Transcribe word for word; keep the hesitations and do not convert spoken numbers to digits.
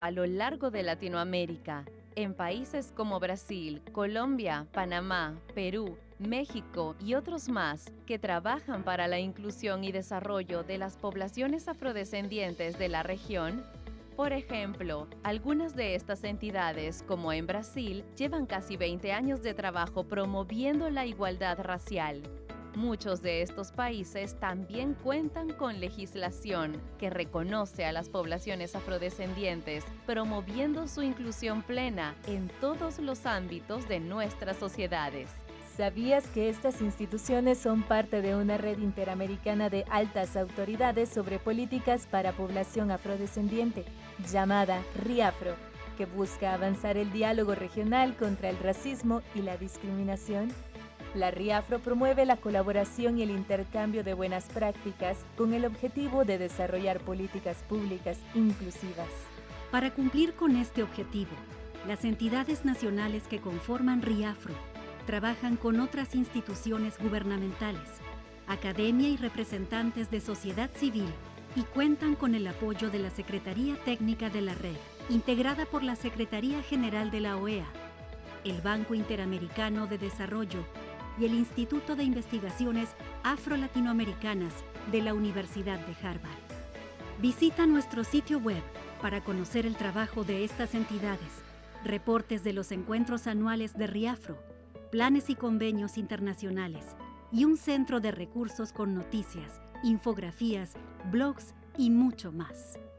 a lo largo de Latinoamérica, en países como Brasil, Colombia, Panamá, Perú, México y otros más que trabajan para la inclusión y desarrollo de las poblaciones afrodescendientes de la región. Por ejemplo, algunas de estas entidades, como en Brasil, llevan casi veinte años de trabajo promoviendo la igualdad racial. Muchos de estos países también cuentan con legislación que reconoce a las poblaciones afrodescendientes, promoviendo su inclusión plena en todos los ámbitos de nuestras sociedades. ¿Sabías que estas instituciones son parte de una red interamericana de altas autoridades sobre políticas para población afrodescendiente, llamada RIAFRO, que busca avanzar el diálogo regional contra el racismo y la discriminación? La RIAFRO promueve la colaboración y el intercambio de buenas prácticas con el objetivo de desarrollar políticas públicas inclusivas. Para cumplir con este objetivo, las entidades nacionales que conforman RIAFRO trabajan con otras instituciones gubernamentales, academia y representantes de sociedad civil y cuentan con el apoyo de la Secretaría Técnica de la Red, integrada por la Secretaría General de la O E A, el Banco Interamericano de Desarrollo y el Instituto de Investigaciones Afro-Latinoamericanas de la Universidad de Harvard. Visita nuestro sitio web para conocer el trabajo de estas entidades, reportes de los encuentros anuales de RIAFRO, planes y convenios internacionales y un centro de recursos con noticias, infografías, blogs y mucho más.